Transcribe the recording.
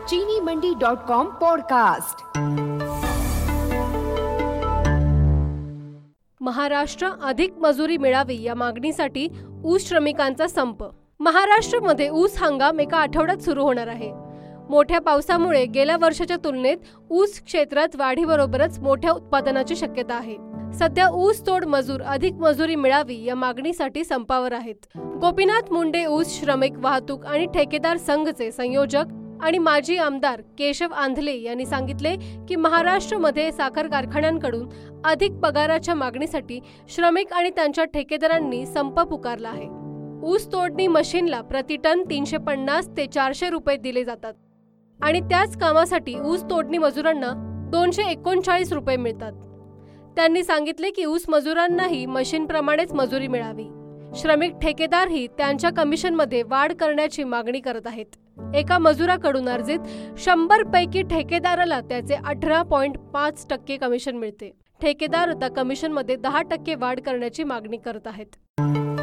चीनीमंडी.com podcast. Maharashtra अधिक मजुरी मिळावी या मागणीसाठी ऊस श्रमिकांचा संप। महाराष्ट्रामध्ये ऊस हंगाम एका आठवड्यात सुरू होणार आहे। मोठ्या पावसामुळे गेल्या वर्षाच्या तुलनेत ऊस क्षेत्रात वाढीबरोबरच मोठ्या उत्पादनाची शक्यता आहे। सध्या ऊस तोड मजूर अधिक मजुरी मिळावी या मागणीसाठी संपावर आहेत। गोपीनाथ मुंडे ऊस श्रमिक वाहतूक आणि ठेकेदार संघचे संयोजक आणि माजी आमदार केशव आंधले यांनी सांगितले की महाराष्ट्रामध्ये साखर कारखान्यांकडून अधिक पगाराच्या मागणीसाठी श्रमिक आणि त्यांच्या ठेकेदारांनी संप पुकारला आहे। ऊस तोडणी मशीनला प्रतिटन 350 ते 400 रुपये दिले जातात आणि त्याच कामासाठी ऊस तोडणी मजुरांना 239 रुपये मिळतात। त्यांनी सांगितले की ऊस मजुरांनाही मशीनप्रमाणेच मजुरी मिळावी। श्रमिक ठेकेदारही त्यांच्या कमिशनमध्ये वाढ करण्याची मागणी करत आहेत। एका मजुराकडून अर्जित 100 पैकी ठेकेदाराला त्याचे 18.5% कमिशन मिळते। ठेकेदार आता कमिशनमध्ये 10% वाढ करण्याची मागणी करत आहेत।